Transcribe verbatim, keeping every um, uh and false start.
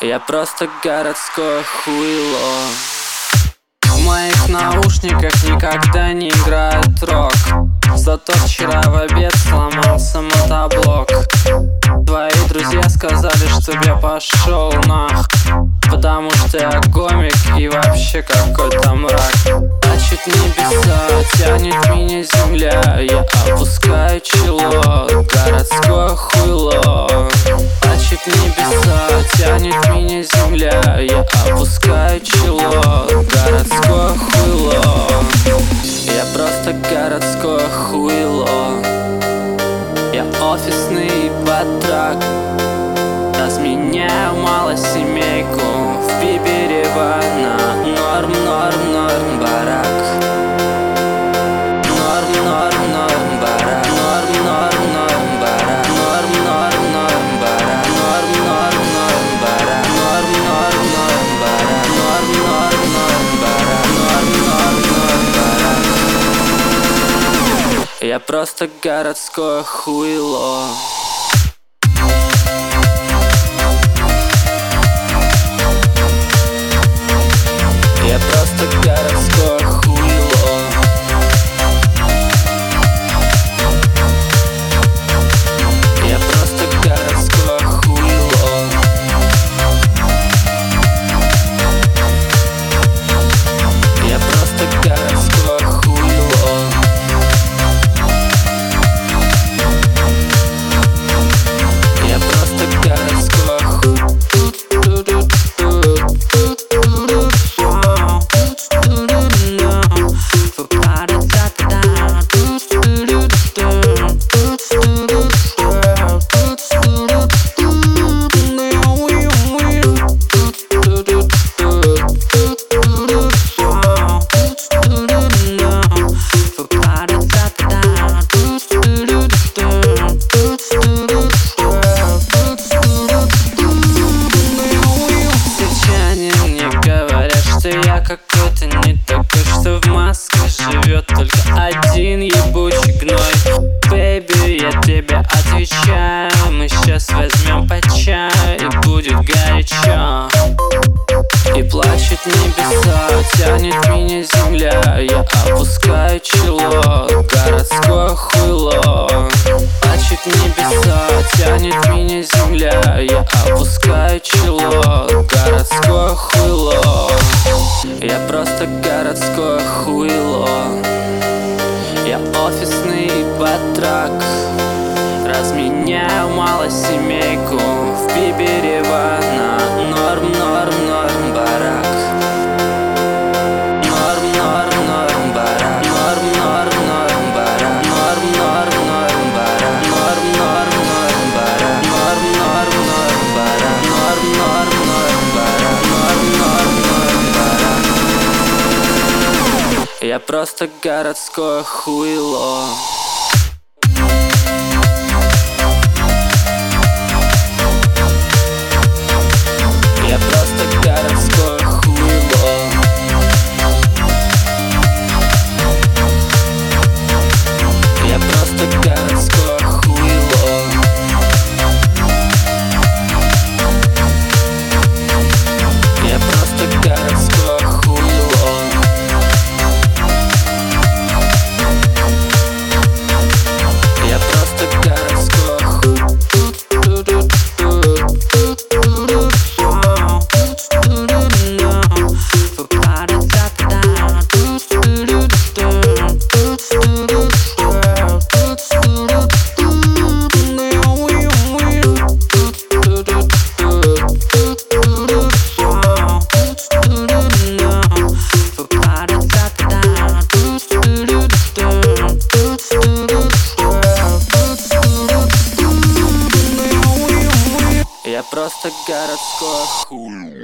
Я просто городское хуйло. В моих наушниках никогда не играет рок. Зато вчера в обед сломался мотоблок. Твои друзья сказали, чтоб я пошел нах, потому что я гомик и вообще какой-то мрак. Значит небеса, тянет меня земля, я опускаю чело, городское хуйло. Значит небеса, тянет меня земля, я опускаю чело, городское хуйло. Я просто городское хуйло. Я офисный батрак, разменяю мало семейку в Биберево на норм, норм, норм барак. Норм, норм, норм барак. Норм, норм, норм барак. Норм, норм, норм барак. Норм, норм, норм барак. Норм, норм, норм барак. Норм, норм, норм барак. Норм, норм, норм барак. Я просто городское хуйло. Я просто городское хуйло. Я просто городское хуйло. Я просто городское хуйло. Я просто городское хуйло. Я какой-то не такой, что в Москве живет только один ебучий гной. Бэйби, я тебе отвечаю, мы сейчас возьмем по чаю и будет горячо. И плачет небеса, тянет меня земля, я опускаю чело, городское хуйло. Плачет небеса, тянет меня земля, я опускаю чело, городское хуйло. Я просто городское хуйло. Я офисный батрак, разменяю мало семейку в Биберево на норм, норм, норм барак. Норм, норм, норм барак. Норм, норм, норм барак. Норм, норм, норм барак. Норм, норм, норм барак. Норм, норм, норм барак. Норм, норм, норм барак. Норм, норм, норм барак. Я просто городское хуйло. Я просто городское хуйло. Я просто городское хуйло. Я просто городское хуйло. Я просто городское хуйло. Я просто городское хуйло.